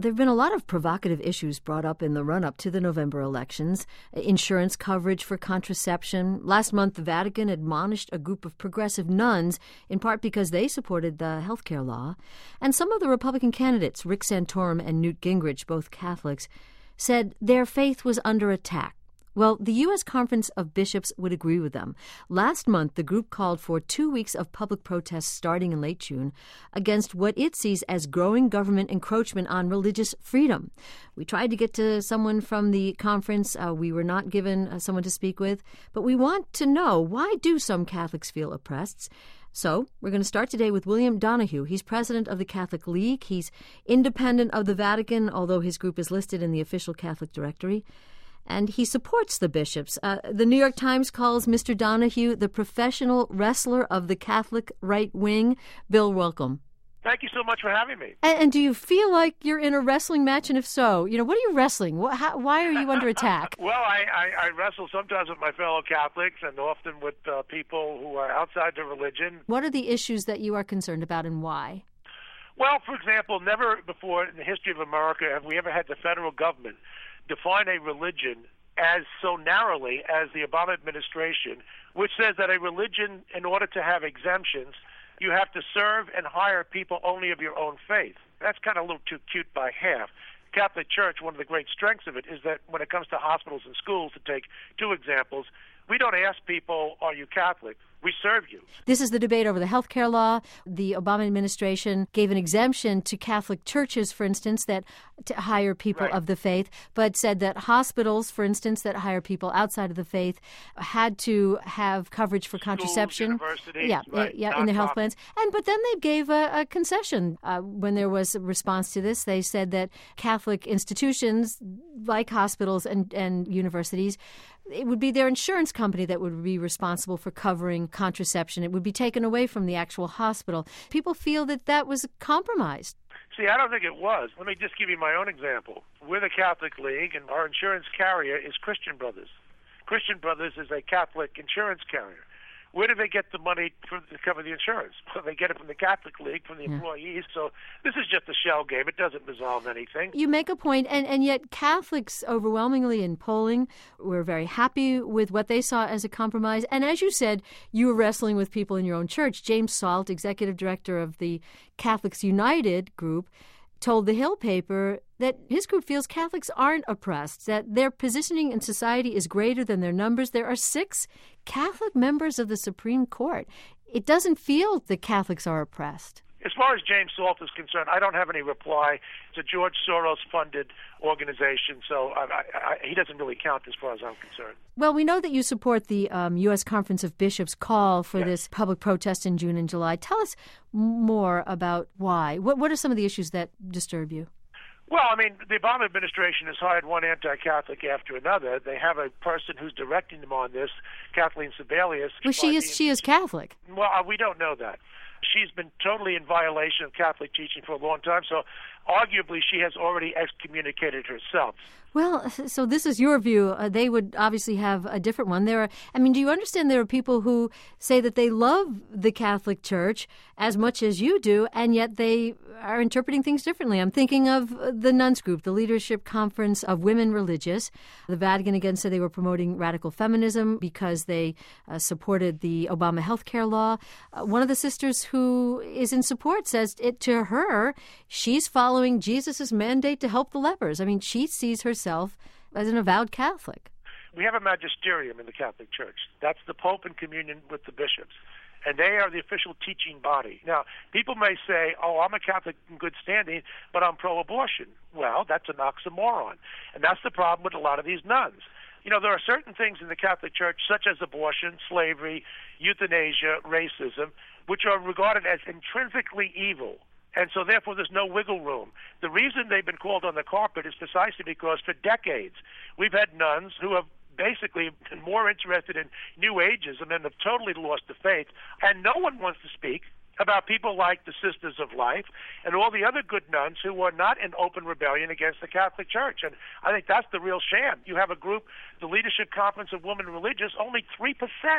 There have been a lot of provocative issues brought up in the run-up to the November elections. Insurance coverage for contraception. Last month, the Vatican admonished a group of progressive nuns, in part because they supported the health care law. And some of the Republican candidates, Rick Santorum and Newt Gingrich, both Catholics, said their faith was under attack. Well, the U.S. Conference of Bishops would agree with them. Last month, the group called for 2 weeks of public protests starting in late June against what it sees as growing government encroachment on religious freedom. We tried to get to someone from the conference. We were not given someone to speak with. But we want to know, why do some Catholics feel oppressed? So we're going to start today with William Donohue. He's president of the Catholic League. He's independent of the Vatican, although his group is listed in the official Catholic directory. And he supports the bishops. The New York Times calls Mr. Donohue the professional wrestler of the Catholic right wing. Bill, welcome. Thank you so much for having me. And do you feel like you're in a wrestling match? And if so, what are you wrestling? Why are you under attack? Well, I wrestle sometimes with my fellow Catholics and often with people who are outside the religion. What are the issues that you are concerned about and why? Well, for example, never before in the history of America have we ever had the federal government define a religion as so narrowly as the Obama administration, which says that a religion, in order to have exemptions, you have to serve and hire people only of your own faith. That's kind of a little too cute by half. Catholic Church, one of the great strengths of it is that when it comes to hospitals and schools, to take two examples, we don't ask people, are you Catholic? We serve you. This is the debate over the health care law. The Obama administration gave an exemption to Catholic churches, for instance, that to hire people of the faith, but said that hospitals, for instance, that hire people outside of the faith had to have coverage for contraception. Universities, in their health plans. But then they gave a concession. When there was a response to this, they said that Catholic institutions, like hospitals and universities, it would be their insurance company that would be responsible for covering contraception. It would be taken away from the actual hospital. People feel that was compromised. See, I don't think it was. Let me just give you my own example. We're the Catholic League, and our insurance carrier is Christian Brothers. Christian Brothers is a Catholic insurance carrier. Where do they get the money to cover the insurance? Well, they get it from the Catholic League, from the employees. So this is just a shell game. It doesn't resolve anything. You make a point, and yet Catholics overwhelmingly in polling were very happy with what they saw as a compromise. And as you said, you were wrestling with people in your own church. James Salt, executive director of the Catholics United group, told the Hill paper that his group feels Catholics aren't oppressed, that their positioning in society is greater than their numbers. There are 6 Catholic members of the Supreme Court. It doesn't feel that Catholics are oppressed. As far as James Salt is concerned, I don't have any reply. It's a George Soros-funded organization, so he doesn't really count as far as I'm concerned. Well, we know that you support the U.S. Conference of Bishops' call for this public protest in June and July. Tell us more about why. What are some of the issues that disturb you? Well, I mean, the Obama administration has hired one anti-Catholic after another. They have a person who's directing them on this, Kathleen Sebelius. Well, she is Catholic. Well, we don't know that. She's been totally in violation of Catholic teaching for a long time, so arguably she has already excommunicated herself. Well, so this is your view. They would obviously have a different one. Do you understand there are people who say that they love the Catholic Church as much as you do, and yet they are interpreting things differently? I'm thinking of the nuns group, the Leadership Conference of Women Religious. The Vatican again said they were promoting radical feminism because they supported the Obama health care law. One of the sisters who is in support says to her, she's following Jesus' mandate to help the lepers. I mean, she sees herself as an avowed Catholic. We have a magisterium in the Catholic Church. That's the Pope in communion with the bishops. And they are the official teaching body. Now, people may say, I'm a Catholic in good standing, but I'm pro-abortion. Well, that's an oxymoron. And that's the problem with a lot of these nuns. There are certain things in the Catholic Church, such as abortion, slavery, euthanasia, racism, which are regarded as intrinsically evil. And so, therefore, there's no wiggle room. The reason they've been called on the carpet is precisely because for decades we've had nuns who have basically been more interested in New Ageism and have totally lost the faith. And no one wants to speak about people like the Sisters of Life and all the other good nuns who are not in open rebellion against the Catholic Church. And I think that's the real sham. You have a group, the Leadership Conference of Women Religious, only 3%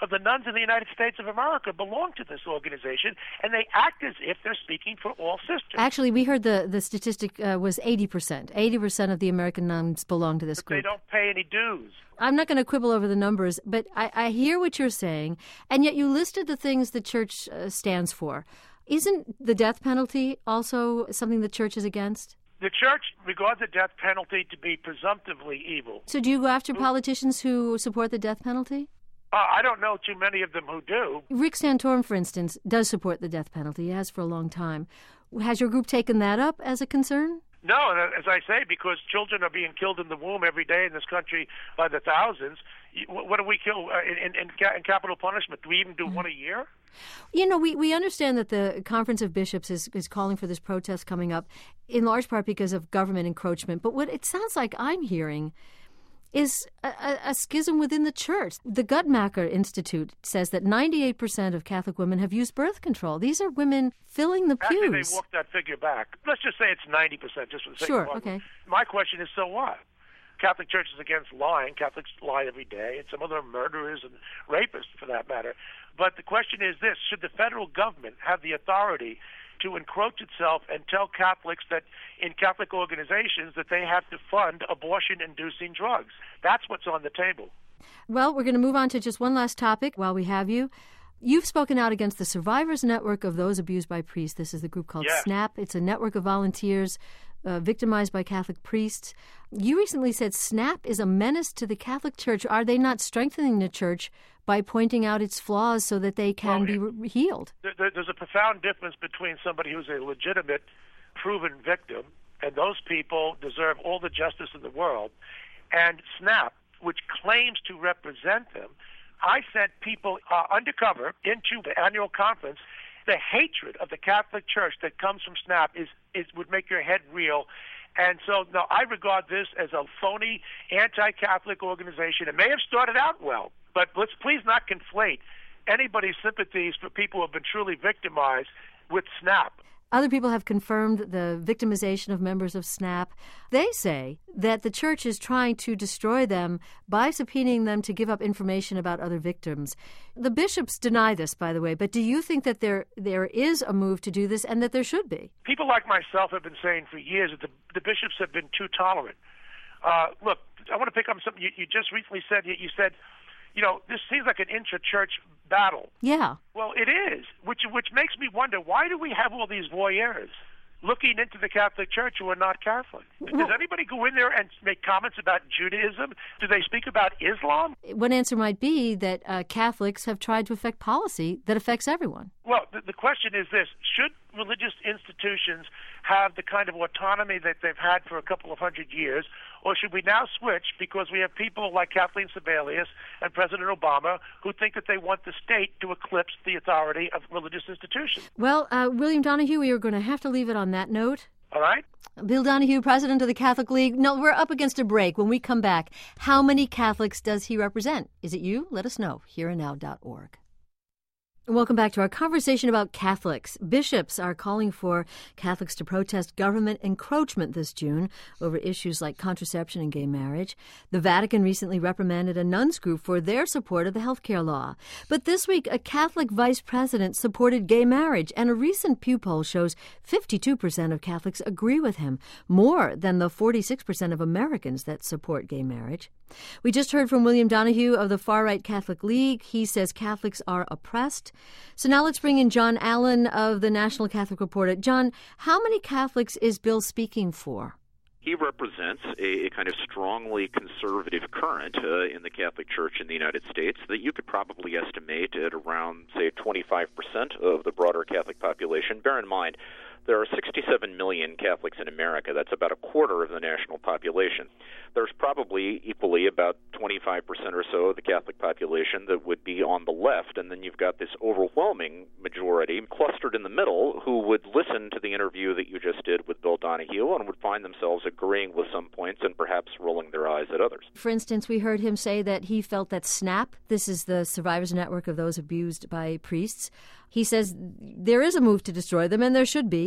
of the nuns in the United States of America belong to this organization, and they act as if they're speaking for all sisters. Actually, we heard the statistic was 80%. 80% of the American nuns belong to this But group. they don't pay any dues. I'm not going to quibble over the numbers, but I hear what you're saying, and yet you listed the things the church stands for. Isn't the death penalty also something the church is against? The church regards the death penalty to be presumptively evil. So do you go after politicians who support the death penalty? I don't know too many of them who do. Rick Santorum, for instance, does support the death penalty. He has for a long time. Has your group taken that up as a concern? No, and as I say, because children are being killed in the womb every day in this country by the thousands. What do we kill in capital punishment? Do we even do one a year? You know, we understand that the Conference of Bishops is calling for this protest coming up, in large part because of government encroachment. But what it sounds like I'm hearing is a schism within the church. The Guttmacher Institute says that 98% of Catholic women have used birth control. These are women filling the pews. Actually, they walked that figure back. Let's just say it's 90%, just for the sake Sure, of argument. okay. My question is, so what? Catholic Church is against lying. Catholics lie every day, and some of them are murderers and rapists, for that matter. But the question is this: should the federal government have the authority to encroach itself and tell Catholics that in Catholic organizations that they have to fund abortion-inducing drugs? That's what's on the table. Well, we're going to move on to just one last topic while we have you. You've spoken out against the Survivors Network of Those Abused by Priests. This is the group called SNAP. It's a network of volunteers victimized by Catholic priests. You recently said SNAP is a menace to the Catholic Church. Are they not strengthening the Church by pointing out its flaws so that they can be healed? There's a profound difference between somebody who's a legitimate, proven victim, and those people deserve all the justice in the world, and SNAP, which claims to represent them. I sent people undercover into the annual conference. The hatred of the Catholic Church that comes from SNAP would make your head reel. And so, no, I regard this as a phony anti-Catholic organization. It may have started out well, but let's please not conflate anybody's sympathies for people who have been truly victimized with SNAP. Other people have confirmed the victimization of members of SNAP. They say that the church is trying to destroy them by subpoenaing them to give up information about other victims. The bishops deny this, by the way, but do you think that there is a move to do this and that there should be? People like myself have been saying for years that the bishops have been too tolerant. Look, I want to pick up something you just recently said. You said, this seems like an intra-church battle. Yeah. Well, it is, which makes me wonder, why do we have all these voyeurs looking into the Catholic Church who are not Catholic? Does anybody go in there and make comments about Judaism? Do they speak about Islam? One answer might be that Catholics have tried to affect policy that affects everyone. Well, the question is this: should religious institutions have the kind of autonomy that they've had for a couple of hundred years, or should we now switch because we have people like Kathleen Sebelius and President Obama who think that they want the state to eclipse the authority of religious institutions? Well, William Donohue, we are going to have to leave it on that note. All right. Bill Donohue, president of the Catholic League. No, we're up against a break. When we come back, how many Catholics does he represent? Is it you? Let us know. HereAndNow.org. Welcome back to our conversation about Catholics. Bishops are calling for Catholics to protest government encroachment this June over issues like contraception and gay marriage. The Vatican recently reprimanded a nuns group for their support of the healthcare law. But this week, a Catholic vice president supported gay marriage, and a recent Pew poll shows 52% of Catholics agree with him, more than the 46% of Americans that support gay marriage. We just heard from William Donohue of the Far-Right Catholic League. He says Catholics are oppressed. So now let's bring in John Allen of the National Catholic Reporter. John, how many Catholics is Bill speaking for? He represents a kind of strongly conservative current in the Catholic Church in the United States that you could probably estimate at around, say, 25% of the broader Catholic population. Bear in mind, there are 67 million Catholics in America. That's about a quarter of the national population. There's probably equally about 25% or so of the Catholic population that would be on the left, and then you've got this overwhelming majority clustered in the middle who would listen to the interview that you just did with Bill Donohue and would find themselves agreeing with some points and perhaps rolling their eyes at others. For instance, we heard him say that he felt that SNAP, this is the Survivors Network of Those Abused by Priests, he says there is a move to destroy them, and there should be.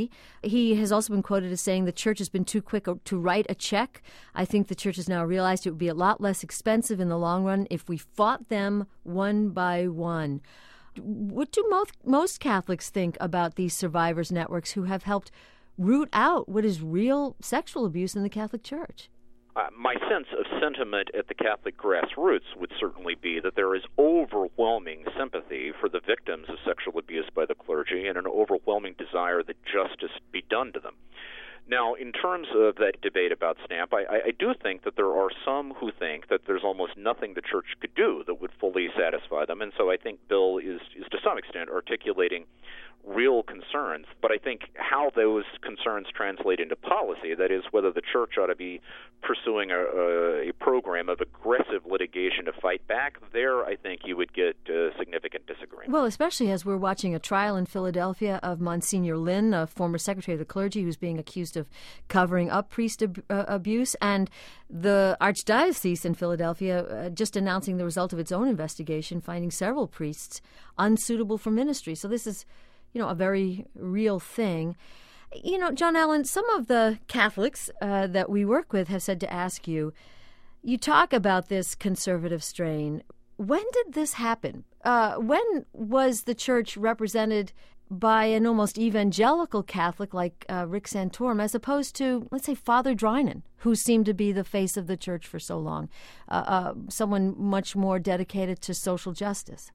clergy. He has also been quoted as saying the church has been too quick to write a check. I think the church has now realized it would be a lot less expensive in the long run if we fought them one by one. What do most Catholics think about these survivors networks who have helped root out what is real sexual abuse in the Catholic Church? My sense of sentiment at the Catholic grassroots would certainly be that there is overwhelming sympathy for the victims of sexual abuse by the clergy and an overwhelming desire that justice be done to them. Now, in terms of that debate about SNAP, I do think that there are some who think that there's almost nothing the church could do that would fully satisfy them, and so I think Bill is to some extent articulating real concerns, but I think how those concerns translate into policy, that is, whether the church ought to be pursuing a program of aggressive litigation to fight back, there I think you would get significant disagreement. Well, especially as we're watching a trial in Philadelphia of Monsignor Lynn, a former secretary of the clergy who's being accused of covering up priest abuse, and the Archdiocese in Philadelphia just announcing the result of its own investigation, finding several priests unsuitable for ministry. So this is a very real thing. John Allen, some of the Catholics that we work with have said to ask you, you talk about this conservative strain. When did this happen? When was the church represented by an almost evangelical Catholic like Rick Santorum, as opposed to, let's say, Father Drinan, who seemed to be the face of the church for so long, someone much more dedicated to social justice?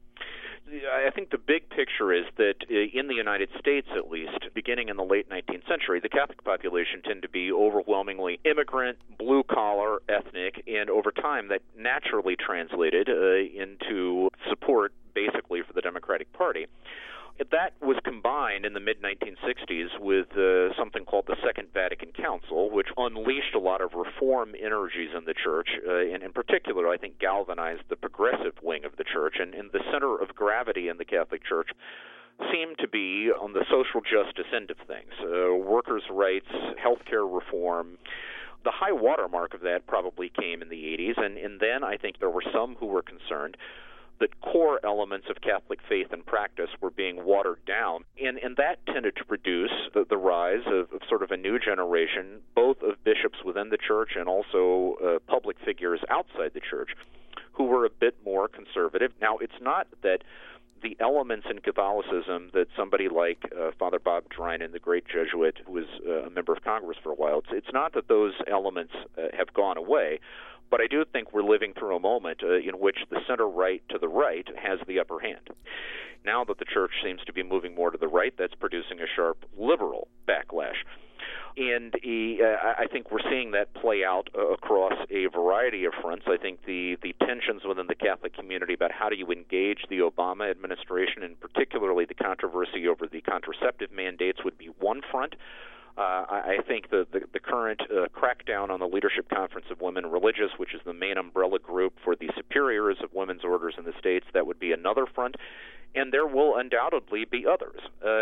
I think the big picture is that in the United States, at least, beginning in the late 19th century, the Catholic population tended to be overwhelmingly immigrant, blue-collar, ethnic, and over time that naturally translated into support, basically, for the Democratic Party. That was combined in the mid-1960s with something called the Second Vatican Council, which unleashed a lot of reform energies in the church, and in particular, I think, galvanized the progressive wing of the church. And the center of gravity in the Catholic Church seemed to be on the social justice end of things, workers' rights, healthcare reform. The high watermark of that probably came in the 80s, and then I think there were some who were concerned that core elements of Catholic faith and practice were being watered down, and that tended to produce the rise of sort of a new generation, both of bishops within the church and also public figures outside the church, who were a bit more conservative. Now, it's not that the elements in Catholicism that somebody like Father Bob Drinan, the great Jesuit who was a member of Congress for a while, it's not that those elements have gone away. But I do think we're living through a moment in which the center-right to the right has the upper hand. Now that the church seems to be moving more to the right, that's producing a sharp liberal backlash. And I think we're seeing that play out across a variety of fronts. I think the tensions within the Catholic community about how do you engage the Obama administration, and particularly the controversy over the contraceptive mandates, would be one front. I think the current crackdown on the Leadership Conference of Women Religious, which is the main umbrella group for the superiors of women's orders in the states, that would be another front. And there will undoubtedly be others.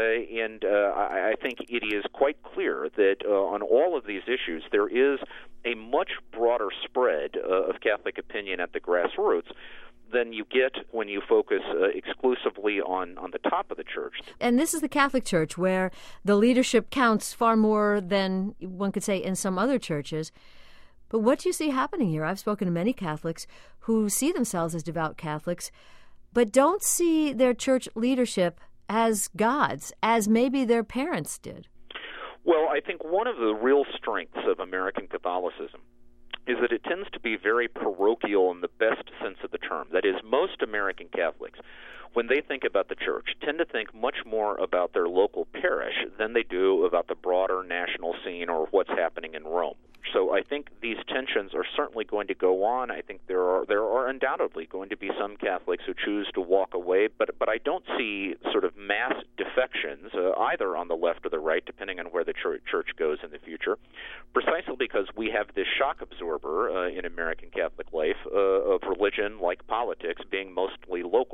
I think it is quite clear that on all of these issues, there is a much broader spread of Catholic opinion at the grassroots than you get when you focus exclusively on the top of the church. And this is the Catholic Church, where the leadership counts far more than one could say in some other churches. But what do you see happening here? I've spoken to many Catholics who see themselves as devout Catholics, but don't see their church leadership as gods, as maybe their parents did. Well, I think one of the real strengths of American Catholicism is that it tends to be very parochial in the best sense of the term. That is, most American Catholics, when they think about the church, tend to think much more about their local parish than they do about the broader national scene or what's happening in Rome. So I think these tensions are certainly going to go on. I think there are undoubtedly going to be some Catholics who choose to walk away, but I don't see sort of mass defections either on the left or the right, depending on where the church goes in the future, precisely because we have this shock absorber in American Catholic life of religion, like politics, being mostly local.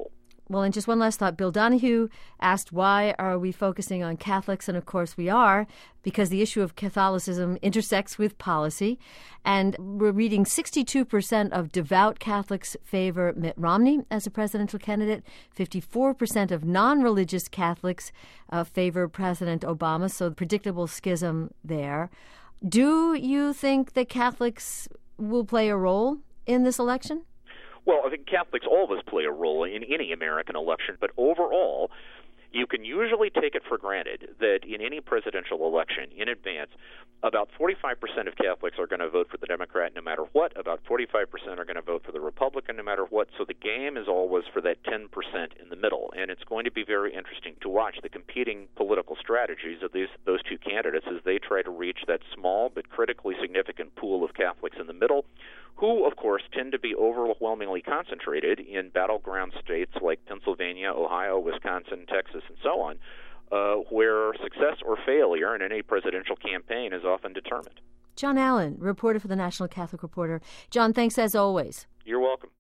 Well, and just one last thought. Bill Donahue asked, why are we focusing on Catholics? And of course we are, because the issue of Catholicism intersects with policy. And we're reading 62% of devout Catholics favor Mitt Romney as a presidential candidate. 54% of non-religious Catholics favor President Obama. So predictable schism there. Do you think that Catholics will play a role in this election? Well, I think Catholics always play a role in any American election, but overall, you can usually take it for granted that in any presidential election in advance, about 45% of Catholics are going to vote for the Democrat no matter what, about 45% are going to vote for the Republican no matter what, so the game is always for that 10% in the middle, and it's going to be very interesting to watch the competing political strategies of those two candidates as they try to reach that small but critically significant pool of Catholics in the middle, who, of course, tend to be overwhelmingly concentrated in battleground states like Pennsylvania, Ohio, Wisconsin, Texas, and so on, where success or failure in any presidential campaign is often determined. John Allen, reporter for the National Catholic Reporter. John, thanks as always. You're welcome.